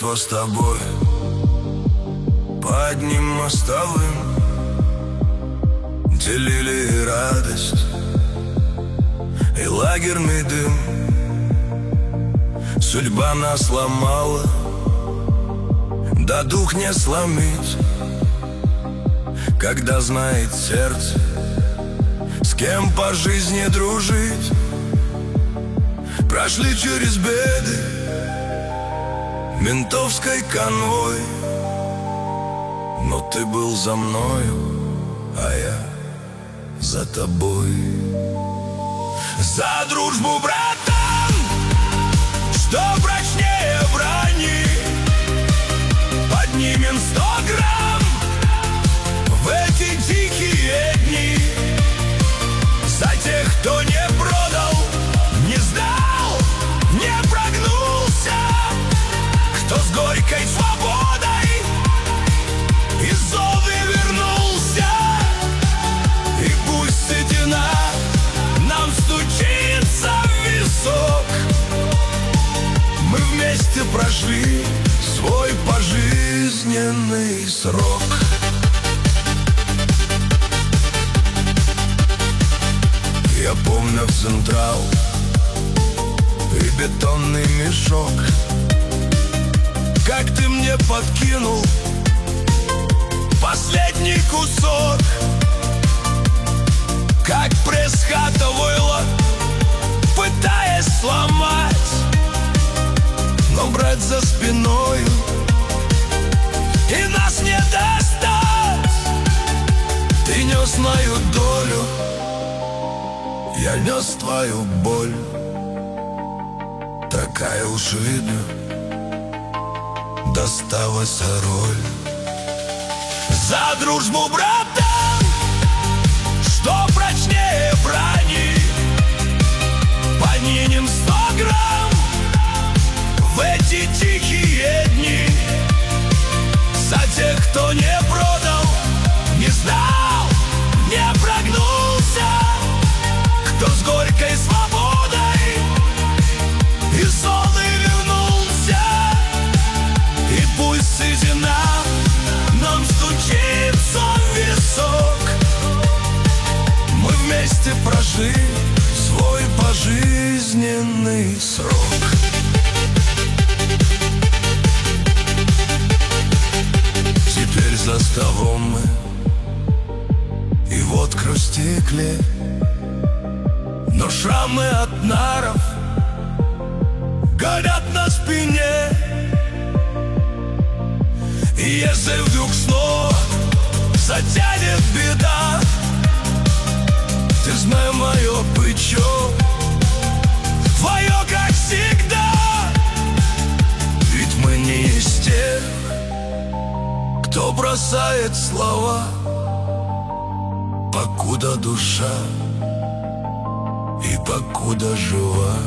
детства с тобой по одним мостовым делили и радость, и лагерный дым. Судьба нас ломала, да дух не сломить, когда знает сердце, с кем по жизни дружить. Прошли через беды ментовской конвой, но ты был за мною, а я за тобой. За дружбу, братан, что прочнее брони, поднимем 100 грамм в эти тихие дни. За тех, кто не продал, не сдал, не прогнулся, кто с горькой свободой из зоны вернулся. И пусть седина нам стучится в висок, мы вместе прошли свой пожизненный срок. Я помню Централ и бетонный мешок, как ты мне подкинул последний кусок, как пресс-хата выла, пытаясь сломать, но брать за спиною и нас не достать. Ты нес мою долю, я нес твою боль. Такая уж, видно, досталась роль. За дружбу, братан, что прочнее брони, поднимем 100 грамм в эти тихие дни. За тех, кто не продал, не сдал, не прогнулся, кто с горькой свободой из зоны вернулся. И пусть седина нам стучится в висок, мы вместе прошли свой пожизненный срок. Теперь за столом мы, и водка в стекле, но шрамы от наров горят на спине. И если вдруг снова затянет беда, ты знай мое плечо, твое, как всегда. Ведь мы не из тех, кто бросает слова, покуда душа и покуда жива.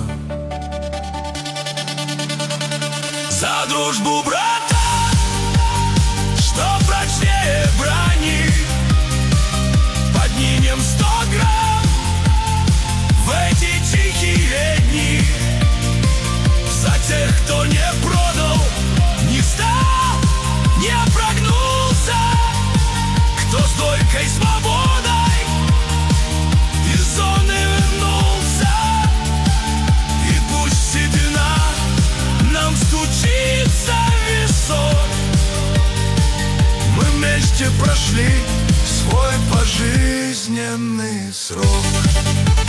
За дружбу, братан, что прочнее брони, поднимем 100 грамм в эти тихие дни. За тех, кто не продал, не сдал, не прогнулся, кто с горькой свободой из зоны вернулся. И пусть седина нам стучится в висок, мы вместе прошли свой пожизненный срок.